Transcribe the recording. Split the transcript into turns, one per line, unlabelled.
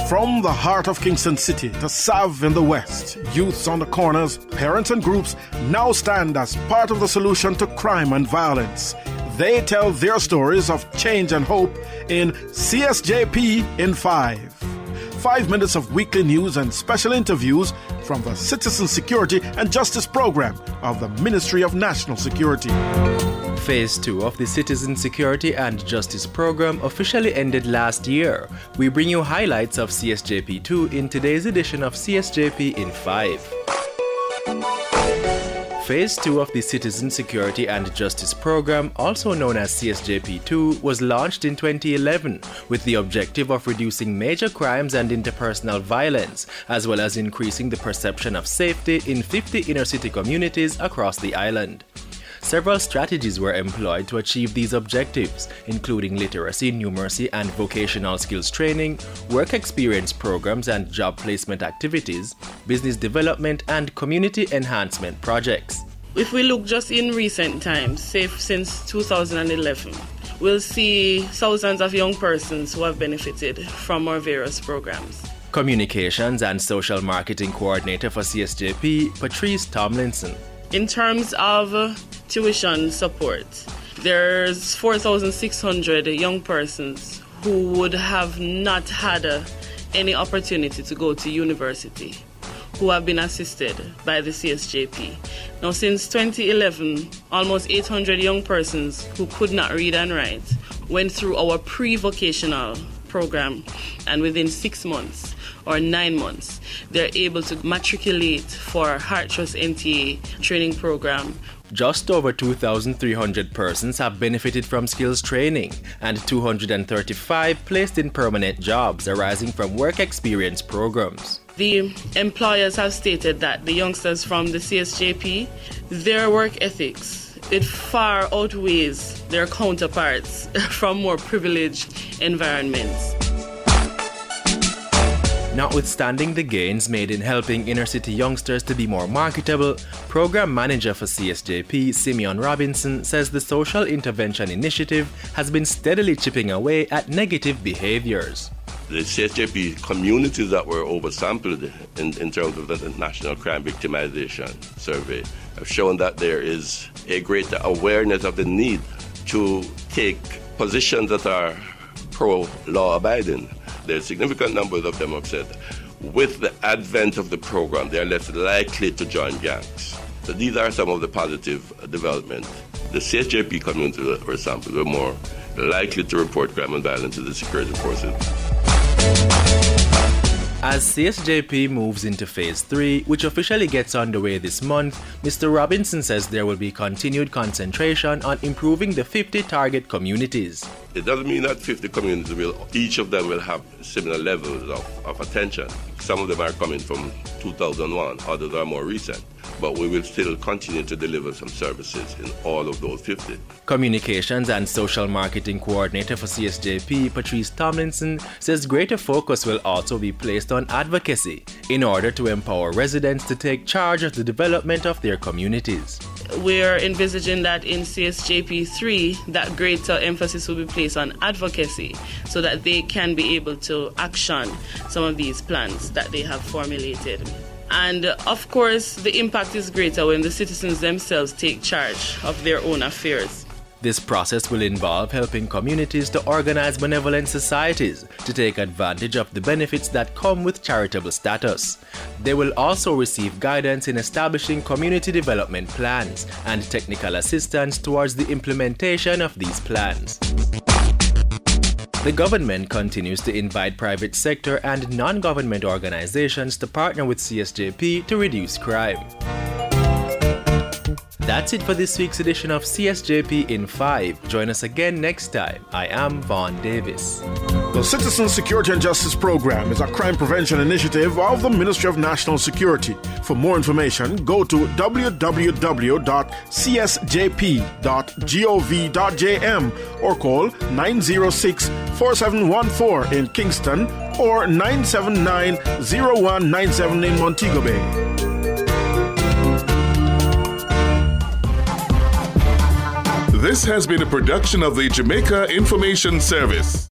From the heart of Kingston City to Sav in the west, youths on the corners, parents and groups now stand as part of the solution to crime and violence. They tell their stories of change and hope in CSJP in 5. 5 minutes of weekly news and special interviews from the Citizen Security and Justice Program of the Ministry of National Security.
Phase 2 of the Citizen Security and Justice Program officially ended last year. We bring you highlights of CSJP 2 in today's edition of CSJP in 5. Phase 2 of the Citizen Security and Justice Program, also known as CSJP 2, was launched in 2011 with the objective of reducing major crimes and interpersonal violence, as well as increasing the perception of safety in 50 inner-city communities across the island. Several strategies were employed to achieve these objectives, including literacy, numeracy, and vocational skills training, work experience programs and job placement activities, business development, and community enhancement projects.
If we look just in recent times, say since 2011, we'll see thousands of young persons who have benefited from our various programs.
Communications and Social Marketing Coordinator for CSJP, Patrice Tomlinson.
In terms of tuition support, there's 4,600 young persons who would have not had any opportunity to go to university who have been assisted by the CSJP. Now, since 2011, almost 800 young persons who could not read and write went through our pre-vocational program, and within 6 months or 9 months, they're able to matriculate for Heart Trust NTA training program.
Just over 2,300 persons have benefited from skills training and 235 placed in permanent jobs arising from work experience programs.
The employers have stated that the youngsters from the CSJP, their work ethics, it far outweighs their counterparts from more privileged environments.
Notwithstanding the gains made in helping inner-city youngsters to be more marketable, Program Manager for CSJP, Simeon Robinson, says the Social Intervention Initiative has been steadily chipping away at negative behaviors.
The CSJP communities that were oversampled in terms of the National Crime Victimization Survey have shown that there is a greater awareness of the need to take positions that are pro-law abiding. There's significant numbers of them have said with the advent of the program, they are less likely to join gangs. So these are some of the positive developments. The CSJP communities that were sampled were more likely to report crime and violence to the security forces.
As CSJP moves into Phase 3, which officially gets underway this month, Mr. Robinson says there will be continued concentration on improving the 50 target communities.
It doesn't mean that 50 communities each of them will have similar levels of attention. Some of them are coming from 2001, others are more recent. But we will still continue to deliver some services in all of those 50.
Communications and Social Marketing Coordinator for CSJP, Patrice Tomlinson, says greater focus will also be placed on advocacy in order to empower residents to take charge of the development of their communities.
We're envisaging that in CSJP 3, that greater emphasis will be placed on advocacy so that they can be able to action some of these plans that they have formulated. And of course, the impact is greater when the citizens themselves take charge of their own affairs.
This process will involve helping communities to organize benevolent societies to take advantage of the benefits that come with charitable status. They will also receive guidance in establishing community development plans and technical assistance towards the implementation of these plans. The government continues to invite private sector and non-government organizations to partner with CSJP to reduce crime. That's it for this week's edition of CSJP in 5. Join us again next time. I am Vaughn Davis.
The Citizen Security and Justice Program is a crime prevention initiative of the Ministry of National Security. For more information, go to www.csjp.gov.jm or call 906-4714 in Kingston or 979-0197 in Montego Bay.
This has been a production of the Jamaica Information Service.